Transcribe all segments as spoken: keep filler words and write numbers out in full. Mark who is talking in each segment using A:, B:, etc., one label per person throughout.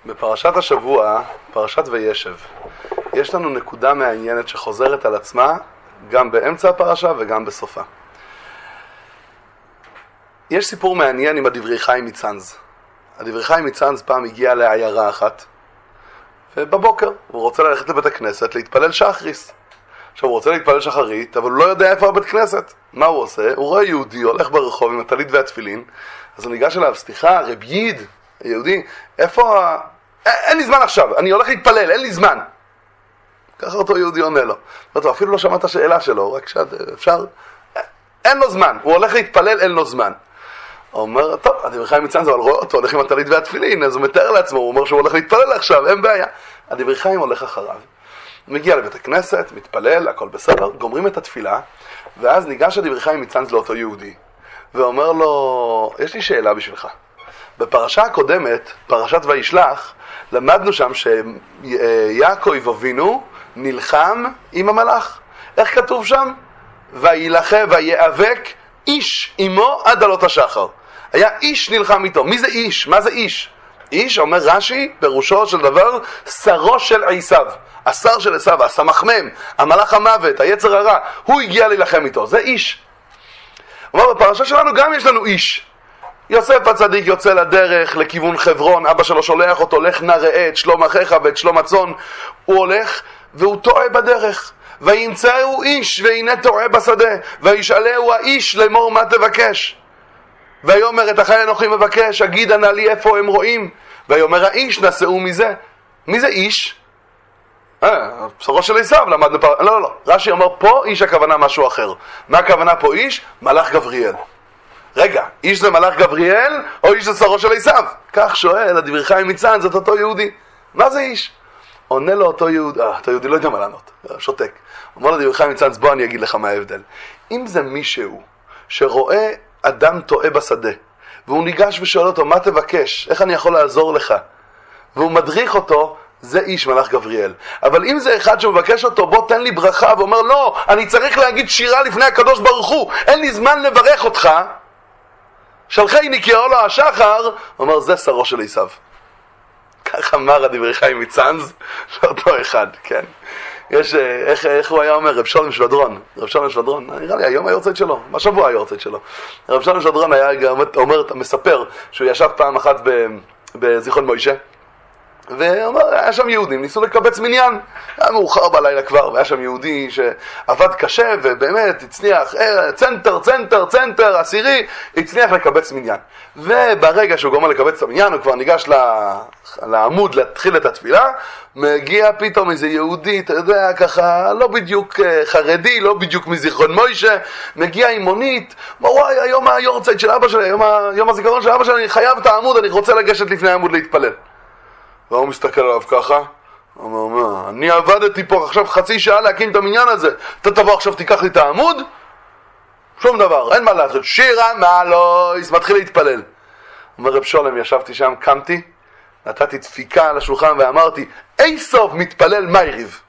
A: בפרשת השבוע, פרשת וישב, יש לנו נקודה מעניינת שחוזרת על עצמה גם באמצע הפרשה וגם בסופה. יש סיפור מעניין עם הדברי חיים מצנז. הדברי חיים מצנז פעם הגיע לעיירה אחת, ובבוקר הוא רוצה ללכת לבית הכנסת להתפלל שחריס. עכשיו הוא רוצה להתפלל שחרית, אבל הוא לא יודע איפה הבית כנסת. מה הוא עושה? הוא רואה יהודי הולך ברחוב עם הטלית והתפילין, אז הוא ניגש אליו, סליחה, רב יד, יהודי, איפה ה... אין לי זמן עכשיו, אני הולך להתפלל, אין לי זמן. ככה אותו יהודי עונה לו. הוא אפילו לא שמע את השאלה שלו, רק שאפשר... אין לו זמן, הוא הולך להתפלל, אין לו זמן. הוא אומר, טוב, הדברי חיים מצנז, אבל רואה אותו, הולך עם הטלית והתפילין, אז הוא מתאר לעצמו, הוא אומר שהוא הולך להתפלל עכשיו, אין בעיה. הדברי חיים הולך אחריו. הוא מגיע לבית הכנסת, מתפלל, הכל בסדר, גומרים את התפילה, ואז ניגש הדברי חיים מצנז לאותו יהודי, ואומר לו, יש לי שאלה בשבילך. בפרשה הקודמת, פרשת וישלח, למדנו שם שיעקב אבינו נלחם עם המלאך. איך כתוב שם? וילחם ויאבק איש עמו עד עלות השחר. היה איש נלחם איתו. מי זה איש? מה זה איש? איש, אומר רש"י, פירושו של דבר, שרו של עשיו. השר של עשיו, הסמחמם, המלאך המוות, היצר הרע, הוא הגיע להילחם איתו. זה איש. אומר, בפרשה שלנו גם יש לנו איש. יוסף הצדיק יוצא לדרך לכיוון חברון, אבא שלו שולח אותו, לך נא ראה את שלום אחיך ואת שלום הצאן. הוא הולך והוא טועה בדרך. וימצאו איש והנה טועה בשדה, וישאלהו האיש לאמור מה תבקש. ויאמר את החי אנוכי מבקש, אגידה נא לי איפה הם רואים. ויאמר האיש נשאו מזה. מי זה איש? אה, בשרו של עשיו למדנו פר... לא, לא, לא. רש"י אומר פה איש הכוונה משהו אחר. מה הכוונה פה איש? מלאך גבריאל. רגע, איש זה מלאך גבריאל או איש זה שרו של עשיו? כך שואל הדברי חיים מצנז, זאת אותו יהודי. מה זה איש? עונה לו אותו יהודי, אה, אותו יהודי לא יודע מה לענות, שותק. אומר לדברי חיים מצנז, בוא אני אגיד לך מה ההבדל. אם זה מישהו שרואה אדם טועה בשדה, והוא ניגש ושואל אותו, מה תבקש? איך אני יכול לעזור לך? והוא מדריך אותו, זה איש מלאך גבריאל. אבל אם זה אחד שמבקש אותו, בוא תן לי ברכה, ואומר, לא, אני צריך להגיד שירה לפני הקדוש ברוך הוא, אין לי זמן לברך אותך, שלחי נקיעו לו השחר, הוא אומר, זה שרו של עשיו. כך אמר הדברי חיים מצנז, לאותו אחד, כן. יש, איך, איך הוא היה אומר, רב שלום שלדרון, רב שלום שלדרון, נראה לי, היום היורצייט שלו, בשבוע היורצייט שלו. רב שלום שלדרון היה גם, אומר, מספר, שהוא ישב פעם אחת בזיכרון מוישה, ואומר, היה שם יהודים, ניסו לקבץ מניין, היה מאוחר בלילה כבר, והיה שם יהודי שעבד קשה, ובאמת הצליח, צנטר, צנטר, צנטר, עשירי, הצליח לקבץ מניין. וברגע שהוא גומר לקבץ את המניין, הוא כבר ניגש לעמוד להתחיל את התפילה, מגיע פתאום איזה יהודי, אתה יודע, ככה, לא בדיוק חרדי, לא בדיוק מזיכרון מוישה, מגיע עם מונית, אומר, וואי, היום היורצייט של אבא שלי, היום, היום הזיכרון של אבא שלי, אני חייב את העמוד, אני רוצה לגשת לפני העמוד להתפלל. והוא מסתכל עליו ככה, הוא אומר, מה, אני עבדתי פה עכשיו חצי שעה להקים את המניין הזה, אתה תבוא עכשיו תיקח לי את העמוד? שום דבר, אין מה לעשות, שירה מעלויס, מתחיל להתפלל. אומר רב שולם, ישבתי שם, קמתי, נתתי דפיקה על השולחן ואמרתי, אי סוף מתפלל מייריב.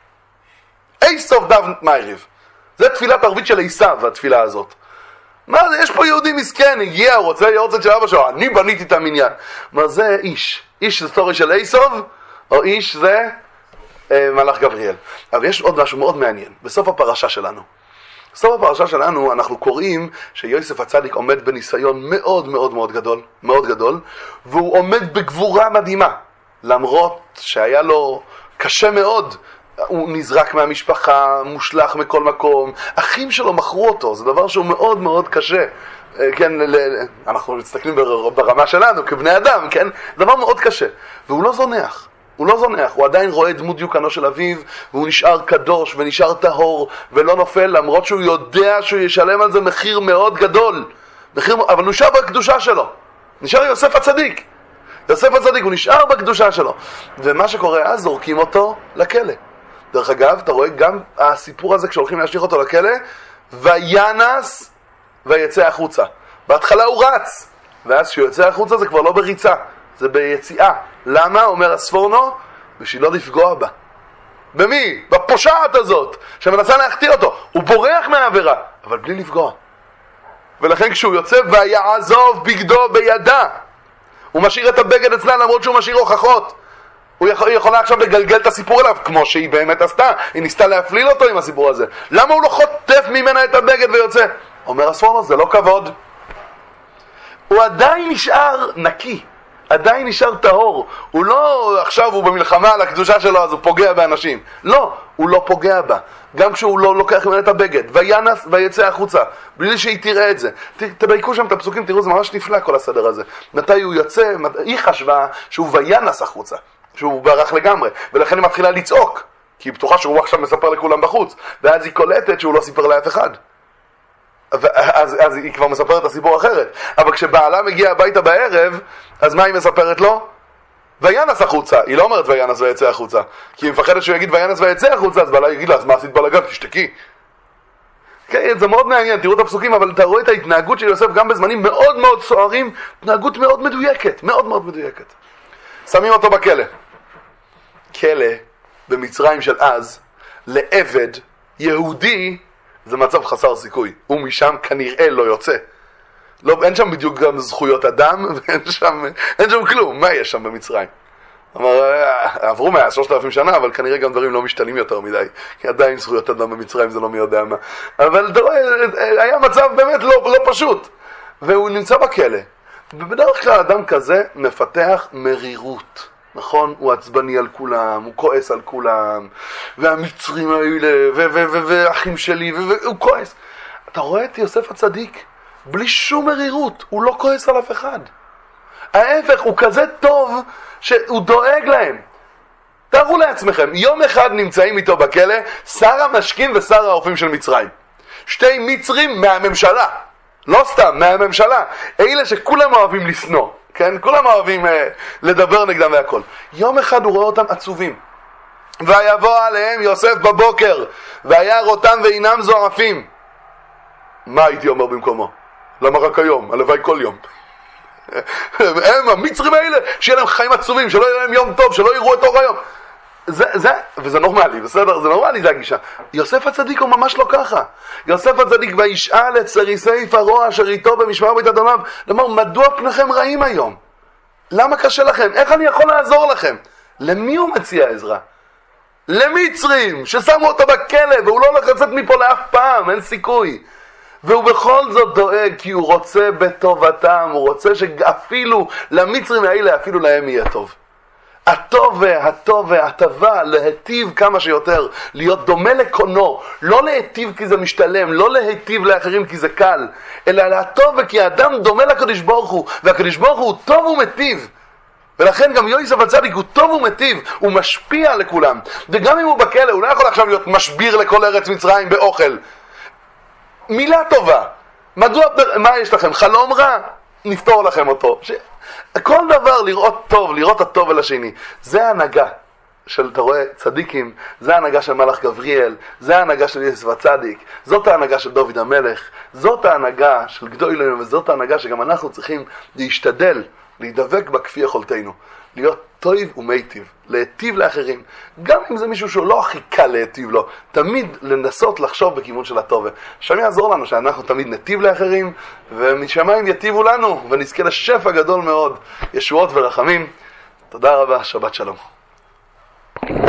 A: אי סוף דו מייריב. זה תפילת ערבית של עשיו, התפילה הזאת. מה זה, יש פה יהודי מסכן, הגיע, הוא רוצה יורצייט של אבא שלו, אני בניתי את המניין. מה זה איש? איש זה סטורי של עשיו, או איש זה אה, מלאך גבריאל. אבל יש עוד משהו מאוד מעניין, בסוף הפרשה שלנו. בסוף הפרשה שלנו אנחנו קוראים שיוסף הצדיק עומד בניסיון מאוד מאוד מאוד גדול, מאוד גדול, והוא עומד בגבורה מדהימה, למרות שהיה לו קשה מאוד, הוא נזרק מהמשפחה, מושלח מכל מקום, אחים שלו מכרו אותו, זה דבר שהוא מאוד מאוד קשה. כן, אנחנו מסתכלים ברמה שלנו כבני אדם, כן? דבר מאוד קשה. והוא לא זונח, הוא לא זונח, הוא עדיין רואה דמות דיוקנו של אביו, והוא נשאר קדוש ונשאר טהור ולא נופל, למרות שהוא יודע שהוא ישלם על זה מחיר מאוד גדול. מחיר, אבל הוא נשאר בקדושה שלו. נשאר יוסף הצדיק. יוסף הצדיק, הוא נשאר בקדושה שלו. ומה שקורה אז, זורקים אותו לכלא. דרך אגב, אתה רואה גם הסיפור הזה כשהולכים להשליך אותו לכלא, וינס ויצא החוצה. בהתחלה הוא רץ, ואז כשהוא יוצא החוצה זה כבר לא בריצה, זה ביציאה. למה? אומר הספורנו, בשביל לא לפגוע בה. במי? בפושעת הזאת, שמנסה להחטיא אותו. הוא בורח מהעבירה, אבל בלי לפגוע. ולכן כשהוא יוצא, ויעזוב בגדו בידה. הוא משאיר את הבגד אצלה למרות שהוא משאיר הוכחות. הוא יכול, יכולה עכשיו לגלגל את הסיפור אליו, כמו שהיא באמת עשתה, היא ניסתה להפליל אותו עם הסיפור הזה. למה הוא לא חוטף ממנה את הבגד ויוצא? אומר הספר לו, זה לא כבוד. הוא עדיין נשאר נקי, עדיין נשאר טהור. הוא לא, עכשיו הוא במלחמה על הקדושה שלו, אז הוא פוגע באנשים. לא, הוא לא פוגע בה. גם כשהוא לא לוקח ממנה את הבגד, וינס ויצא החוצה, בלי שהיא תראה את זה. תדייקו שם את הפסוקים, תראו, זה ממש נפלא כל הסדר הזה. מתי הוא יוצא, היא חשבה שהוא וינס החוצה, שהוא ברח לגמרי, ולכן היא מתחילה לצעוק, כי היא בטוחה שהוא עכשיו מספר לכולם בחוץ, ואז היא קולטת שהוא לא סיפר לאף אחד. אז, אז היא כבר מספרת את הסיפור אחרת. אבל כשבעלה מגיע הביתה בערב, אז מה היא מספרת לו? וינס החוצה. היא לא אומרת וינס ויצא החוצה, כי היא מפחדת שהוא יגיד וינס ויצא החוצה, אז בעלה יגיד לה, אז מה עשית בלגן? תשתקי. כן, זה מאוד מעניין, תראו את הפסוקים, אבל אתה רואה את ההתנהגות של יוסף גם בזמנים מאוד מאוד סוערים, התנהגות מאוד מדויקת, מאוד מאוד מדויקת. שמים אותו בכלא. כלא במצרים של אז, לעבד יהודי, זה מצב חסר סיכוי. הוא משם כנראה לא יוצא. לא, אין שם בדיוק גם זכויות אדם, ואין שם, אין שם כלום. מה יש שם במצרים? אמר, עברו מאה, שלושת אלפים שנה, אבל כנראה גם דברים לא משתנים יותר מדי. כי עדיין זכויות אדם במצרים זה לא מי יודע מה. אבל אתה רואה, היה מצב באמת לא, לא פשוט. והוא נמצא בכלא. ובדרך כלל אדם כזה מפתח מרירות. נכון? הוא עצבני על כולם, הוא כועס על כולם, והמצרים האלה, ואחים שלי, והוא כועס. אתה רואה את יוסף הצדיק? בלי שום מרירות, הוא לא כועס על אף אחד. ההפך, הוא כזה טוב שהוא דואג להם. תארו לעצמכם, יום אחד נמצאים איתו בכלא, שר המשקים ושר האופים של מצרים. שתי מצרים מהממשלה, לא סתם, מהממשלה. אלה שכולם אוהבים לסנוע. כן, כולם אוהבים אה, לדבר נגדם והכל. יום אחד הוא רואה אותם עצובים. ויבוא עליהם יוסף בבוקר, וירא אותם ואינם זועפים. מה הייתי אומר במקומו? למה רק היום? הלוואי כל יום. הם המצרים האלה, שיהיה להם חיים עצובים, שלא יהיה להם יום טוב, שלא יראו את אור היום. זה, זה, וזה נורמלי, בסדר? זה נורמלי, זה הגישה. יוסף הצדיק הוא ממש לא ככה. יוסף הצדיק, וישאל את סריסי פרעה אשר איתו במשמר בית אדוניו, לומר, מדוע פניכם רעים היום? למה קשה לכם? איך אני יכול לעזור לכם? למי הוא מציע עזרה? למצרים, ששמו אותו בכלא, והוא לא הולך לצאת מפה לאף פעם, אין סיכוי. והוא בכל זאת דואג, כי הוא רוצה בטובתם, הוא רוצה שאפילו למצרים האלה, אפילו להם יהיה טוב. הטוב והטוב והטובה, להיטיב כמה שיותר, להיות דומה לקונו, לא להיטיב כי זה משתלם, לא להיטיב לאחרים כי זה קל, אלא להטוב וכי האדם דומה לקדוש ברוך הוא, והקדוש ברוך הוא טוב ומטיב. ולכן גם יוסף הצדיק הוא טוב ומטיב, הוא משפיע לכולם. וגם אם הוא בכלא, הוא לא יכול עכשיו להיות משביר לכל ארץ מצרים באוכל. מילה טובה. מדוע, מה יש לכם? חלום רע? נפתור לכם אותו. ש... כל דבר לראות טוב, לראות הטוב אל השני. זה ההנהגה של, אתה רואה, צדיקים, זה ההנהגה של מלאך גבריאל, זה ההנהגה של יוסף הצדיק, זאת ההנהגה של דוד המלך, זאת ההנהגה של גדולנו, וזאת ההנהגה שגם אנחנו צריכים להשתדל, להידבק בה כפי יכולתנו, להיות טוב ומיטיב, להיטיב לאחרים, גם אם זה מישהו שהוא לא הכי קל להיטיב לו, תמיד לנסות לחשוב בכיוון של הטוב. שם יעזור לנו שאנחנו תמיד נטיב לאחרים, ומשמיים יטיבו לנו, ונזכה לשפע גדול מאוד, ישועות ורחמים. תודה רבה, שבת שלום.